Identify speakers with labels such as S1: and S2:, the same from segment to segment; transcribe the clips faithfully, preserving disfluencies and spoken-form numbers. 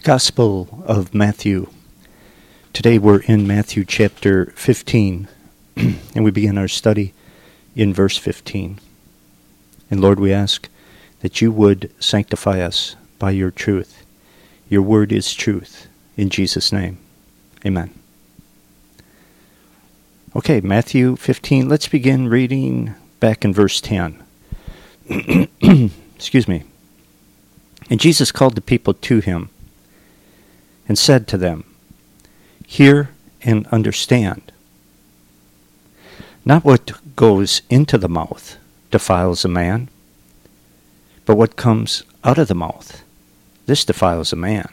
S1: Gospel of Matthew. Today we're in Matthew chapter fifteen, and we begin our study in verse fifteen. And Lord, we ask that you would sanctify us by your truth. Your word is truth. In Jesus' name, amen. Okay, Matthew fifteen. Let's begin reading back in verse ten. Excuse me. And Jesus called the people to him and said to them, "Hear and understand. Not what goes into the mouth defiles a man, but what comes out of the mouth, this defiles a man."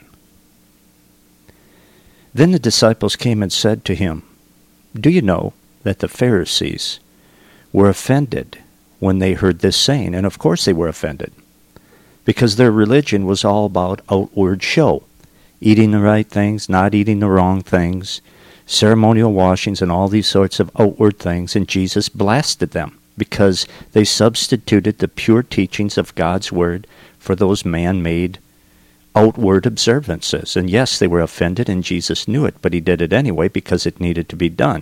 S1: Then the disciples came and said to him, "Do you know that the Pharisees were offended when they heard this saying?" And of course they were offended, because their religion was all about outward show. Eating the right things, not eating the wrong things, ceremonial washings, and all these sorts of outward things. And Jesus blasted them because they substituted the pure teachings of God's Word for those man-made outward observances. And yes, they were offended, and Jesus knew it, but he did it anyway because it needed to be done.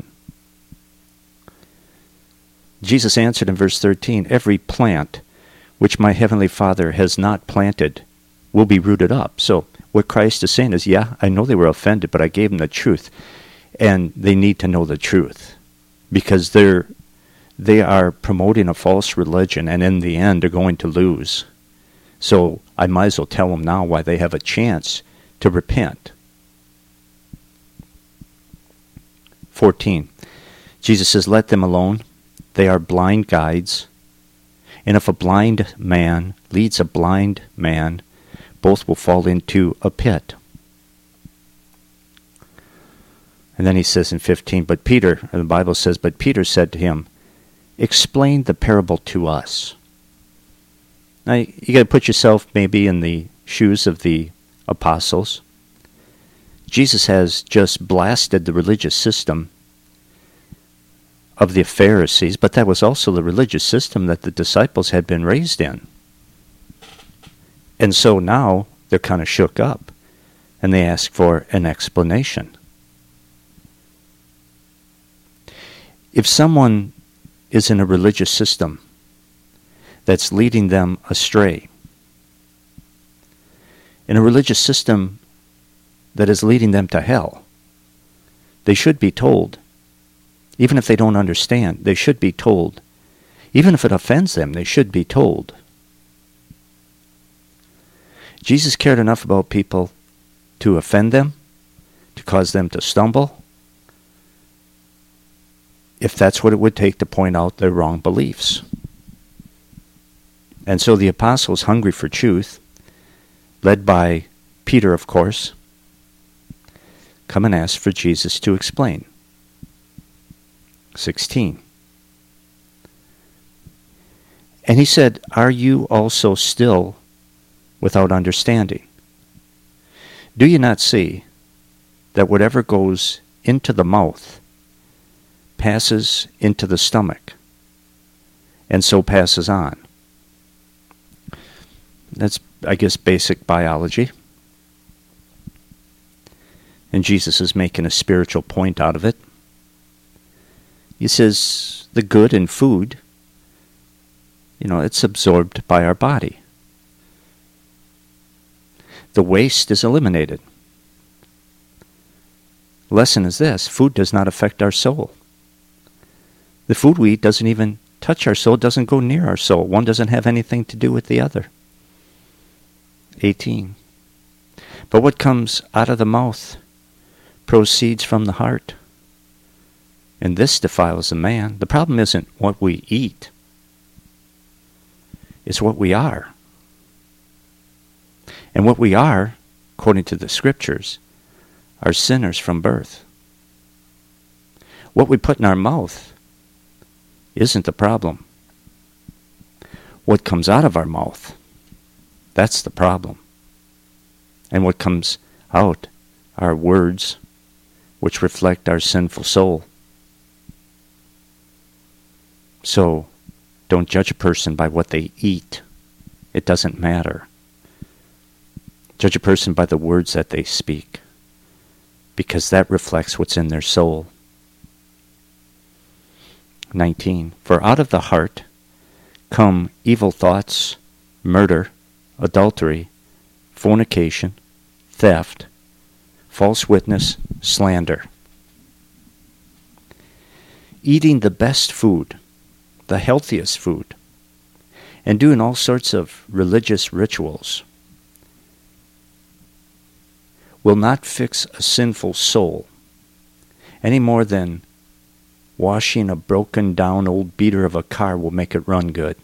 S1: Jesus answered in verse thirteen, "Every plant which my heavenly Father has not planted will be rooted up." So what Christ is saying is, yeah, I know they were offended, but I gave them the truth. And they need to know the truth, because they're they are promoting a false religion, and in the end they're going to lose. So I might as well tell them now why they have a chance to repent. fourteen. Jesus says, "Let them alone. They are blind guides. And if a blind man leads a blind man, both will fall into a pit." And then he says in fifteen, but Peter, and the Bible says, but Peter said to him, "Explain the parable to us." Now, you got to put yourself maybe in the shoes of the apostles. Jesus has just blasted the religious system of the Pharisees, but that was also the religious system that the disciples had been raised in. And so now they're kind of shook up, and they ask for an explanation. If someone is in a religious system that's leading them astray, in a religious system that is leading them to hell, they should be told. Even if they don't understand, they should be told. Even if it offends them, they should be told. Jesus cared enough about people to offend them, to cause them to stumble, if that's what it would take to point out their wrong beliefs. And so the apostles, hungry for truth, led by Peter, of course, come and ask for Jesus to explain. sixteen. And he said, "Are you also still without understanding? Do you not see that whatever goes into the mouth passes into the stomach, and so passes on?" That's, I guess, basic biology. And Jesus is making a spiritual point out of it. He says the good in food, you know, it's absorbed by our body. The waste is eliminated. The lesson is this: food does not affect our soul. The food we eat doesn't even touch our soul, doesn't go near our soul. One doesn't have anything to do with the other. eighteen. But what comes out of the mouth proceeds from the heart, and this defiles a man. The problem isn't what we eat. It's what we are. And what we are, according to the Scriptures, are sinners from birth. What we put in our mouth isn't the problem. What comes out of our mouth, that's the problem. And what comes out are words which reflect our sinful soul. So, don't judge a person by what they eat. It doesn't matter. Judge a person by the words that they speak, because that reflects what's in their soul. nineteen. For out of the heart come evil thoughts, murder, adultery, fornication, theft, false witness, slander. Eating the best food, the healthiest food, and doing all sorts of religious rituals will not fix a sinful soul any more than washing a broken down old beater of a car will make it run good.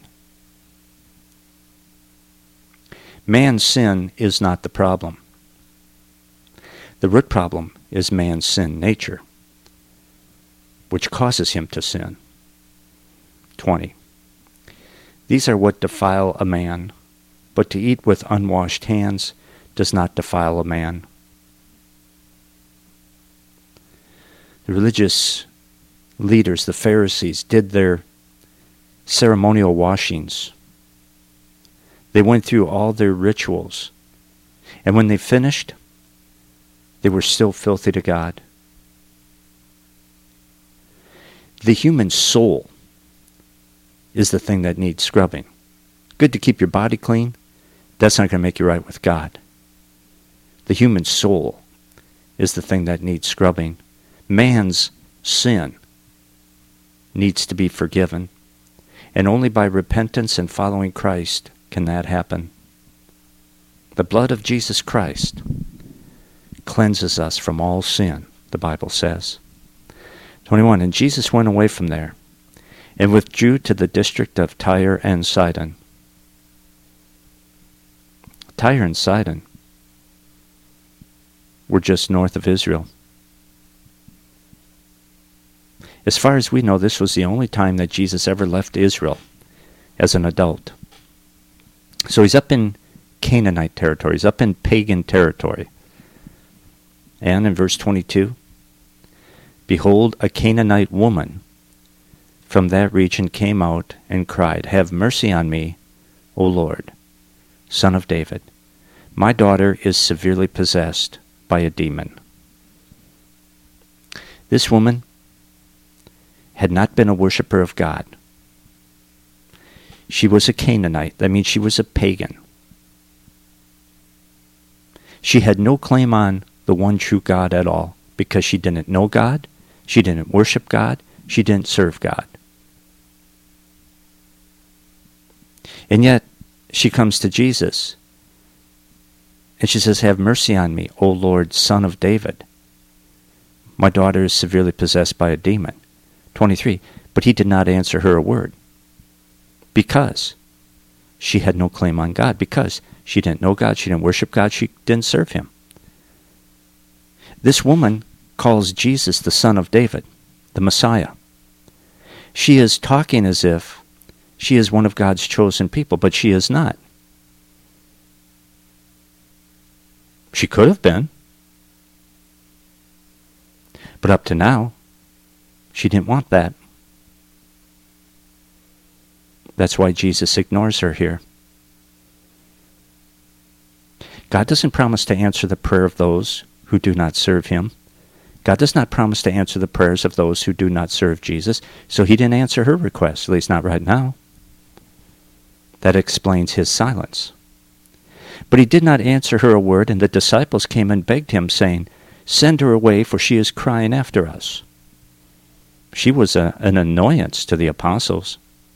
S1: Man's sin is not the problem. The root problem is man's sin nature, which causes him to sin. twenty. These are what defile a man, but to eat with unwashed hands does not defile a man. The religious leaders, the Pharisees, did their ceremonial washings. They went through all their rituals. And when they finished, they were still filthy to God. The human soul is the thing that needs scrubbing. Good to keep your body clean. That's not going to make you right with God. The human soul is the thing that needs scrubbing. Man's sin needs to be forgiven. And only by repentance and following Christ can that happen. The blood of Jesus Christ cleanses us from all sin, the Bible says. twenty-one. And Jesus went away from there and withdrew to the district of Tyre and Sidon. Tyre and Sidon were just north of Israel. As far as we know, this was the only time that Jesus ever left Israel as an adult. So he's up in Canaanite territory. He's up in pagan territory. And in verse twenty-two, behold, a Canaanite woman from that region came out and cried, have mercy on me, O Lord, Son of David. My daughter is severely possessed by a demon. This woman had not been a worshiper of God. She was a Canaanite. That means she was a pagan. She had no claim on the one true God at all because she didn't know God, she didn't worship God, she didn't serve God. And yet, she comes to Jesus and she says, have mercy on me, O Lord, Son of David. My daughter is severely possessed by a demon. twenty-three. But he did not answer her a word because she had no claim on God, because she didn't know God, she didn't worship God, she didn't serve him. This woman calls Jesus the Son of David, the Messiah. She is talking as if she is one of God's chosen people, but she is not. She could have been. But up to now, she didn't want that. That's why Jesus ignores her here. God doesn't promise to answer the prayer of those who do not serve him. God does not promise to answer the prayers of those who do not serve Jesus, so he didn't answer her request, at least not right now. That explains his silence. But he did not answer her a word, and the disciples came and begged him, saying, send her away, for she is crying after us. She was a, an annoyance to the apostles.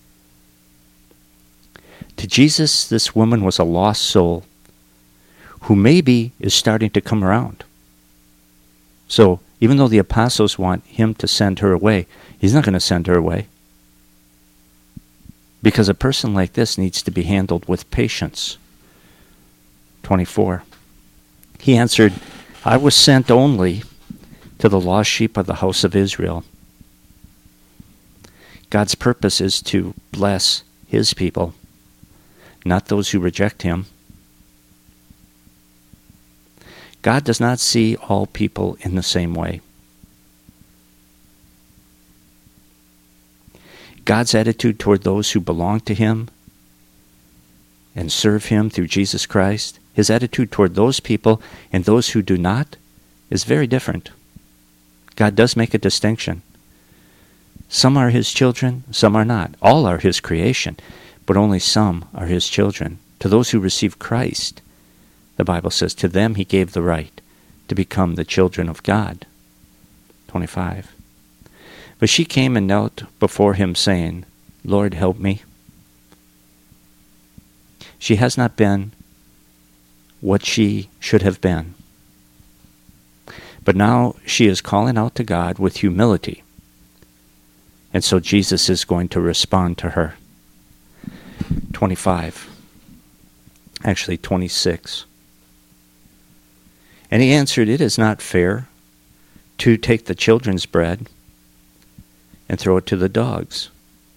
S1: To Jesus, this woman was a lost soul who maybe is starting to come around. So, even though the apostles want him to send her away, he's not going to send her away. Because a person like this needs to be handled with patience. twenty-four. He answered, I was sent only to the lost sheep of the house of Israel. God's purpose is to bless his people, not those who reject him. God does not see all people in the same way. God's attitude toward those who belong to him and serve him through Jesus Christ His attitude toward those people and those who do not is very different. God does make a distinction. Some are his children, some are not. All are his creation, but only some are his children. To those who receive Christ, the Bible says, to them he gave the right to become the children of God. twenty-five. But she came and knelt before him, saying, Lord, help me. She has not been what she should have been. But now she is calling out to God with humility. And so Jesus is going to respond to her. twenty-five. Actually, twenty-six. And he answered, It is not fair to take the children's bread and throw it to the dogs.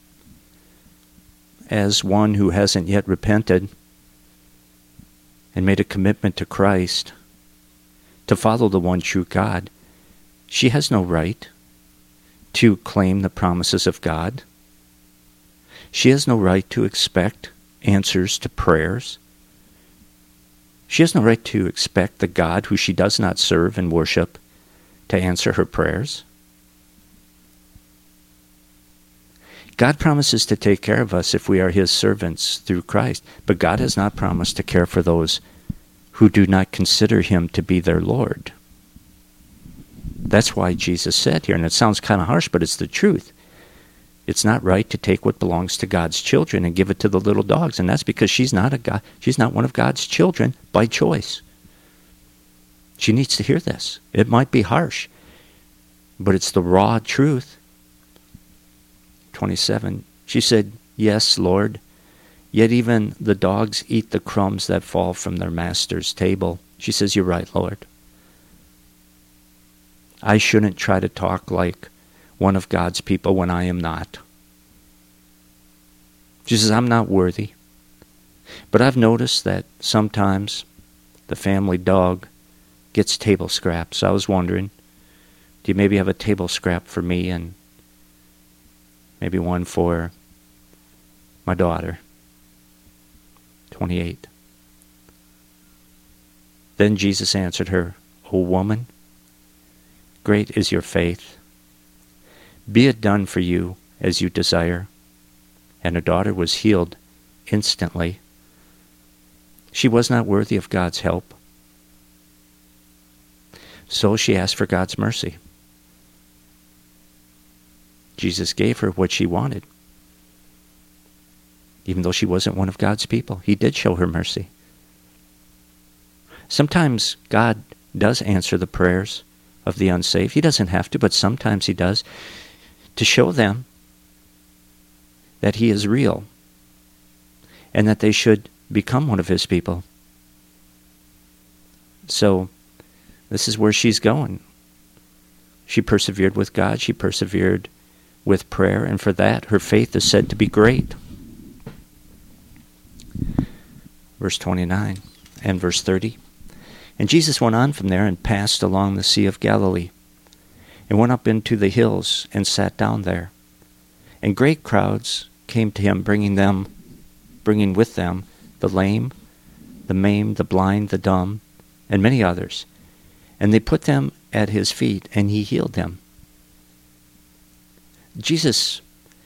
S1: As one who hasn't yet repented and made a commitment to Christ to follow the one true God, she has no right to claim the promises of God. She has no right to expect answers to prayers. She has no right to expect the God who she does not serve and worship to answer her prayers. God promises to take care of us if we are his servants through Christ, but God has not promised to care for those who do not consider him to be their Lord. That's why Jesus said here, and it sounds kind of harsh, but it's the truth. It's not right to take what belongs to God's children and give it to the little dogs, and that's because she's not a God, she's not one of God's children by choice. She needs to hear this. It might be harsh, but it's the raw truth. twenty-seven. She said, Yes, Lord, yet even the dogs eat the crumbs that fall from their master's table. She says, You're right, Lord. I shouldn't try to talk like one of God's people when I am not. She says, I'm not worthy. But I've noticed that sometimes the family dog gets table scraps. I was wondering, do you maybe have a table scrap for me and maybe one for my daughter? twenty-eight. Then Jesus answered her, O woman, great is your faith. Be it done for you as you desire. And her daughter was healed instantly. She was not worthy of God's help. So she asked for God's mercy. Jesus gave her what she wanted. Even though she wasn't one of God's people, he did show her mercy. Sometimes God does answer the prayers of the unsaved. He doesn't have to, but sometimes he does, to show them that he is real and that they should become one of his people. So this is where she's going. She persevered with God. She persevered with prayer, and for that her faith is said to be great. Verse twenty-nine and verse thirty. And Jesus went on from there and passed along the Sea of Galilee, and went up into the hills and sat down there. And great crowds came to him, bringing them, bringing with them the lame, the maimed, the blind, the dumb, and many others. And they put them at his feet, and he healed them. Jesus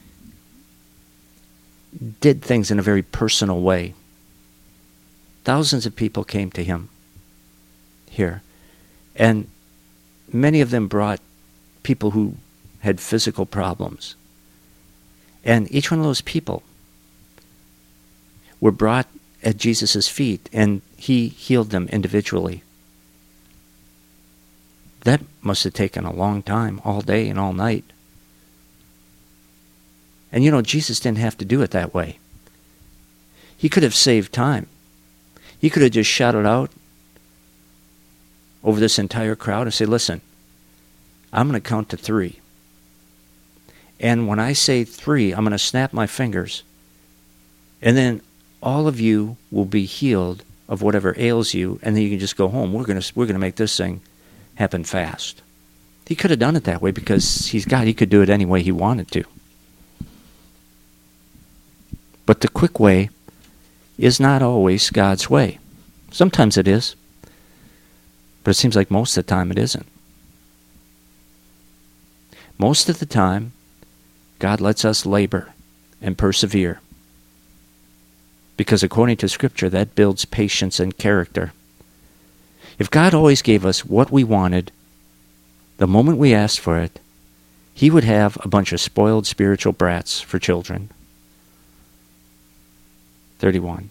S1: did things in a very personal way. Thousands of people came to him here, and many of them brought people who had physical problems. And each one of those people were brought at Jesus' feet, and he healed them individually. That must have taken a long time, all day and all night. And you know, Jesus didn't have to do it that way. He could have saved time. He could have just shouted out over this entire crowd and say, listen, I'm going to count to three. And when I say three, I'm going to snap my fingers. And then all of you will be healed of whatever ails you, and then you can just go home. We're going to we're going to make this thing happen fast. He could have done it that way because he's God. He could do it any way he wanted to. But the quick way is not always God's way. Sometimes it is, but it seems like most of the time it isn't. Most of the time, God lets us labor and persevere, because according to Scripture, that builds patience and character. If God always gave us what we wanted the moment we asked for it, He would have a bunch of spoiled spiritual brats for children. thirty-one.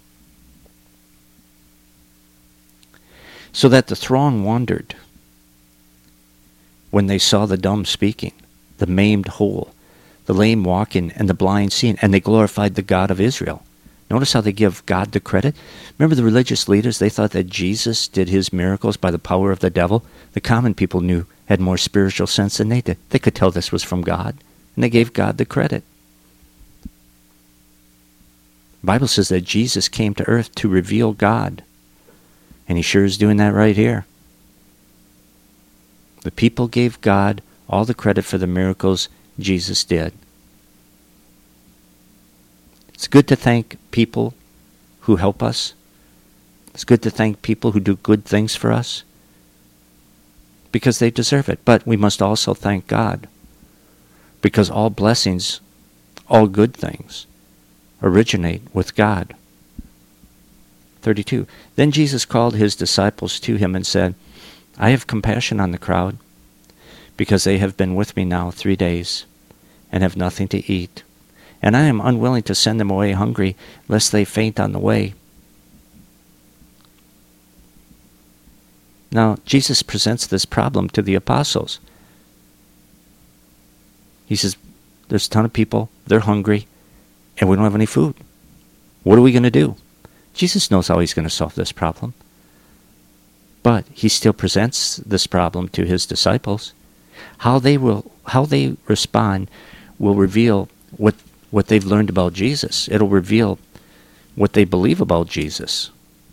S1: So that the throng wondered when they saw the dumb speaking, the maimed whole, the lame walking, and the blind seeing, and they glorified the God of Israel. Notice how they give God the credit. Remember the religious leaders, they thought that Jesus did his miracles by the power of the devil. The common people knew, had more spiritual sense than they did. They could tell this was from God, and they gave God the credit. The Bible says that Jesus came to earth to reveal God, and he sure is doing that right here. The people gave God all the credit for the miracles Jesus did. It's good to thank people who help us. It's good to thank people who do good things for us, because they deserve it. But we must also thank God, because all blessings, all good things, originate with God. thirty-two. Then Jesus called his disciples to him and said, I have compassion on the crowd, because they have been with me now three days, and have nothing to eat. And I am unwilling to send them away hungry, lest they faint on the way. Now, Jesus presents this problem to the apostles. He says, there's a ton of people, they're hungry, and we don't have any food. What are we going to do? Jesus knows how he's going to solve this problem. But he still presents this problem to his disciples. How they will, how they respond will reveal what, what they've learned about Jesus. It'll reveal what they believe about Jesus.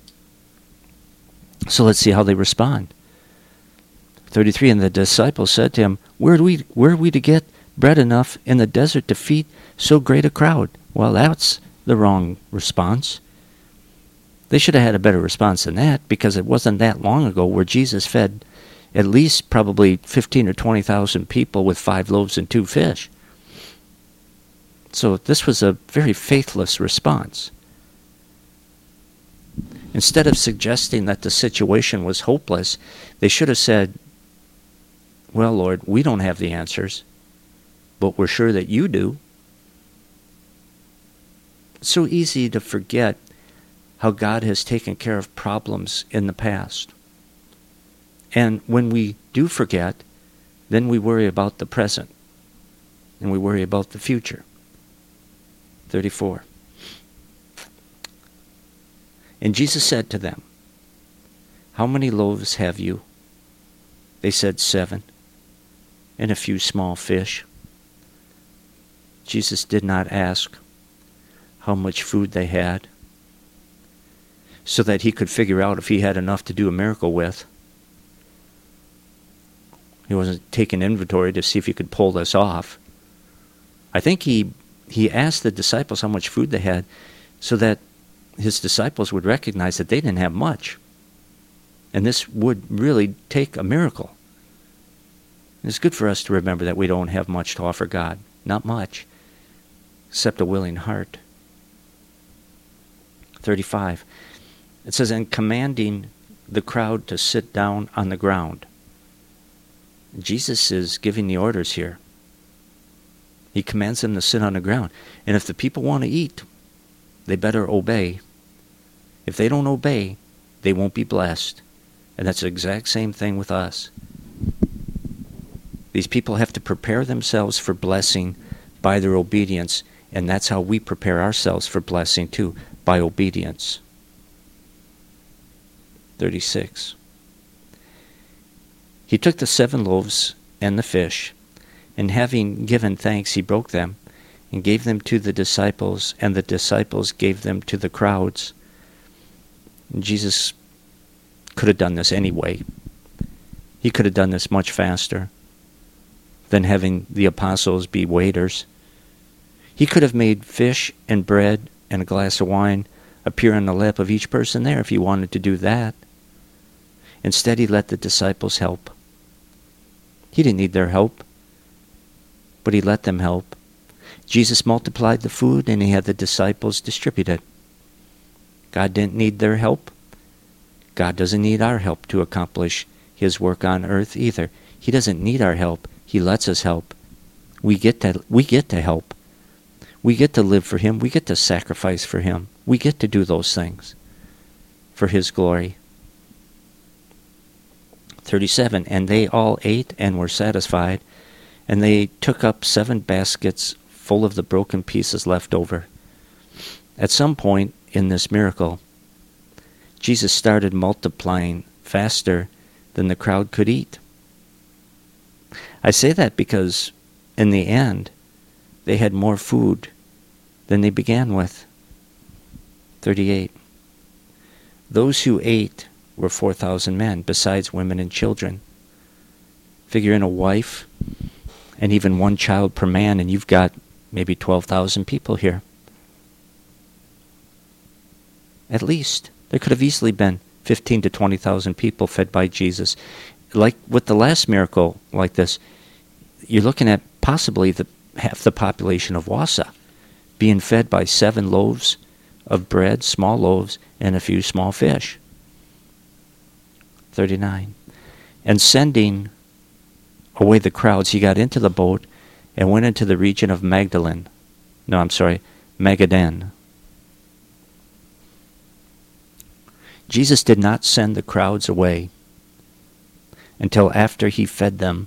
S1: So let's see how they respond. thirty-three, and the disciples said to him, Where do we, where are we to get bread enough in the desert to feed so great a crowd? Well, that's the wrong response. They should have had a better response than that, because it wasn't that long ago where Jesus fed at least probably fifteen or twenty thousand people with five loaves and two fish. So this was a very faithless response. Instead of suggesting that the situation was hopeless, they should have said, well, Lord, we don't have the answers, but we're sure that you do. It's so easy to forget how God has taken care of problems in the past. And when we do forget, then we worry about the present, and we worry about the future. thirty-four. And Jesus said to them, How many loaves have you? They said, Seven, and a few small fish. Jesus did not ask how much food they had, so that he could figure out if he had enough to do a miracle with. He wasn't taking inventory to see if he could pull this off. I think he he asked the disciples how much food they had, so that his disciples would recognize that they didn't have much. And this would really take a miracle. It's good for us to remember that we don't have much to offer God. Not much, except a willing heart. thirty-five. It says, and commanding the crowd to sit down on the ground. Jesus is giving the orders here. He commands them to sit on the ground. And if the people want to eat, they better obey. If they don't obey, they won't be blessed. And that's the exact same thing with us. These people have to prepare themselves for blessing by their obedience, and that's how we prepare ourselves for blessing too, by obedience. thirty-six. He took the seven loaves and the fish, and having given thanks, he broke them, and gave them to the disciples, and the disciples gave them to the crowds. And Jesus could have done this anyway. He could have done this much faster than having the apostles be waiters. He could have made fish and bread and a glass of wine appear on the lap of each person there if he wanted to do that. Instead, he let the disciples help. He didn't need their help, but he let them help. Jesus multiplied the food, and he had the disciples distribute it. God didn't need their help. God doesn't need our help to accomplish his work on earth either. He doesn't need our help. He lets us help. We get to, we get to help. We get to live for him. We get to sacrifice for him. We get to do those things for his glory. thirty-seven, and they all ate and were satisfied, and they took up seven baskets full of the broken pieces left over. At some point in this miracle, Jesus started multiplying faster than the crowd could eat. I say that because in the end, they had more food than they began with. thirty-eight. Those who ate were four thousand men, besides women and children. Figure in a wife and even one child per man, and you've got maybe twelve thousand people here. At least. There could have easily been fifteen to twenty thousand people fed by Jesus. Like with the last miracle like this, you're looking at possibly the half the population of Wausau being fed by seven loaves of bread, small loaves, and a few small fish. thirty-nine. And sending away the crowds, he got into the boat and went into the region of Magdalene. No, I'm sorry, Magadan. Jesus did not send the crowds away until after he fed them.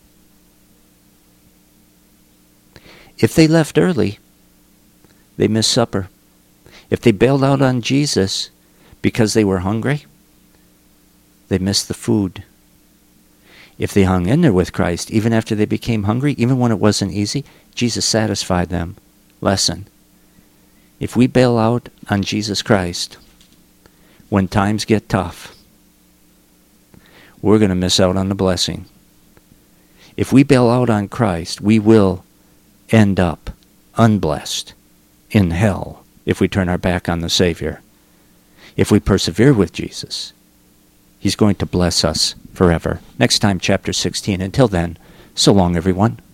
S1: If they left early, they missed supper. If they bailed out on Jesus because they were hungry, they missed the food. If they hung in there with Christ, even after they became hungry, even when it wasn't easy, Jesus satisfied them. Lesson. If we bail out on Jesus Christ when times get tough, we're going to miss out on the blessing. If we bail out on Christ, we will end up unblessed in hell if we turn our back on the Savior. If we persevere with Jesus, he's going to bless us forever. Next time, chapter sixteen. Until then, so long, everyone.